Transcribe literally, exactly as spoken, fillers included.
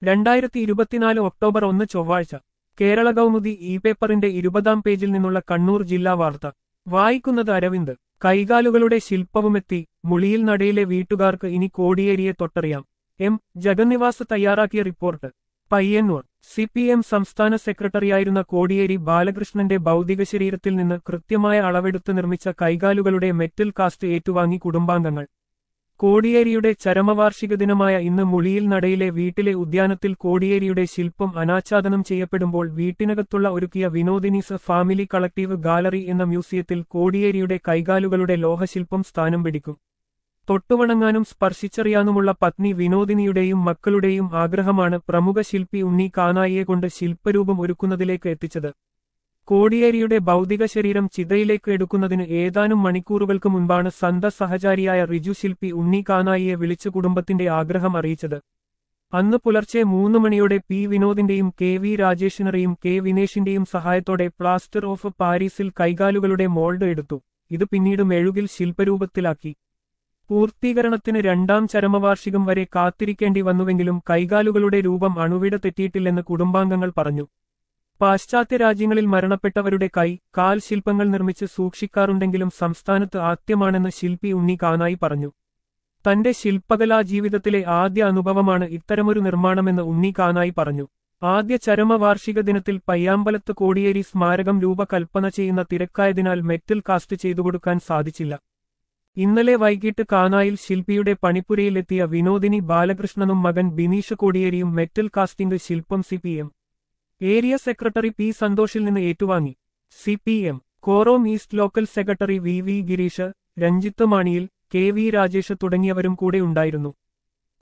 രണ്ടായിരത്തി ഇരുപത്തിനാല് ഒക്ടോബർ ഒന്ന് ചൊവ്വാഴ്ച കേരള കൗമുദി ഇ പേപ്പറിന്റെ ഇരുപതാം പേജിൽ നിന്നുള്ള കണ്ണൂർ ജില്ലാ വാർത്ത വായിക്കുന്നത് അരവിന്ദ്. കൈകാലുകളുടെ ശില്പവുമെത്തി. മുളിയിൽ നടയിലെ വീട്ടുകാർക്ക് ഇനി കോടിയേരിയെ തൊട്ടറിയാം. എം ജഗന്നിവാസ് തയ്യാറാക്കിയ report. Payyanur. C P M സംസ്ഥാന സെക്രട്ടറിയായിരുന്ന കോടിയേരി ബാലകൃഷ്ണന്റെ ഭൗതിക ശരീരത്തിൽ നിന്ന് കൃത്യമായ അളവെടുത്ത് നിർമ്മിച്ച കൈകാലുകളുടെ മെറ്റൽ കാസ്റ്റ് ഏറ്റുവാങ്ങി കുടുംബാംഗങ്ങൾ. കോടിയേരിയുടെ ചരമവാർഷിക ദിനമായ ഇന്ന് മുളിയിൽ നടയിലെ വീട്ടിലെ ഉദ്യാനത്തിൽ കോടിയേരിയുടെ ശില്പം അനാച്ഛാദനം ചെയ്യപ്പെടുമ്പോൾ വീട്ടിനകത്തുള്ള ഒരുക്കിയ വിനോദിനീസ് ഫാമിലി കളക്ടീവ് ഗാലറി എന്ന മ്യൂസിയത്തിൽ കോടിയേരിയുടെ കൈകാലുകളുടെ ലോഹശില്പം സ്ഥാനം പിടിക്കും. തൊട്ടുവണങ്ങാനും സ്പർശിച്ചറിയാനുമുള്ള പത്നി വിനോദിനിയുടെയും മക്കളുടെയും ആഗ്രഹമാണ് പ്രമുഖ ശില്പി ഉണ്ണി കാനായിയെ കൊണ്ട് ശില്പരൂപം ഒരുക്കുന്നതിലേക്ക് എത്തിച്ചത്. കോടിയേരിയുടെ ഭൗതിക ശരീരം ചിതയിലേക്ക് എടുക്കുന്നതിന് ഏതാനും മണിക്കൂറുകൾക്ക് മുൻപാണ് സന്ത സഹചാരിയായ റിജു ശില്പി ഉണ്ണി കാനായിയെ വിളിച്ച് കുടുംബത്തിന്റെ ആഗ്രഹം അറിയിച്ചത്. അന്ന് പുലർച്ചെ മൂന്ന് മണിയോടെ പി വിനോദിന്റെയും കെ വി രാജേഷിനറിയും കെ വിനേഷിന്റെയും സഹായത്തോടെ പ്ലാസ്റ്റർ ഓഫ് പാരീസിൽ കൈകാലുകളുടെ മോൾഡ് എടുത്തു. ഇത് പിന്നീട് മെഴുകിൽ ശില്പരൂപത്തിലാക്കി. പൂർത്തീകരണത്തിന് രണ്ടാം ചരമവാർഷികം വരെ കാത്തിരിക്കേണ്ടി വന്നുവെങ്കിലും കൈകാലുകളുടെ രൂപം അണുവിട തെറ്റിയിട്ടില്ലെന്ന് കുടുംബാംഗങ്ങൾ പറഞ്ഞു. പാശ്ചാത്യ രാജ്യങ്ങളിൽ മരണപ്പെട്ടവരുടെ കൈ, കാൽ ശില്പങ്ങൾ നിർമ്മിച്ച് സൂക്ഷിക്കാറുണ്ടെങ്കിലും സംസ്ഥാനത്ത് ആദ്യമാണെന്ന് ശില്പി ഉണ്ണി കാനായി പറഞ്ഞു. തന്റെ ശില്പകലാ ജീവിതത്തിലെ ആദ്യ അനുഭവമാണ് ഇത്തരമൊരു നിർമ്മാണമെന്ന് ഉണ്ണി കാനായി പറഞ്ഞു. ആദ്യ ചരമവാർഷിക ദിനത്തിൽ പയ്യാമ്പലത്ത് കോടിയേരി സ്മാരകം രൂപകൽപ്പന ചെയ്യുന്ന തിരക്കായതിനാൽ മെറ്റൽ കാസ്റ്റ് ചെയ്തുകൊടുക്കാൻ സാധിച്ചില്ല. ഇന്നലെ വൈകിട്ട് കാനായിൽ ശില്പിയുടെ പണിപ്പുരയിലെത്തിയ വിനോദിനി ബാലകൃഷ്ണനും മകൻ ബിനീഷ് കോടിയേരിയും മെറ്റൽ കാസ്റ്റിംഗ് ശില്പം C P M area secretary P സന്തോഷിൽ നിന്ന് ഏറ്റുവാങ്ങി. C P M Korom east local secretary V V Gireesh, Ranjith മാണിയിൽ, കെ വി രാജേഷ് തുടങ്ങിയവരും കൂടെ ഉണ്ടായിരുന്നു.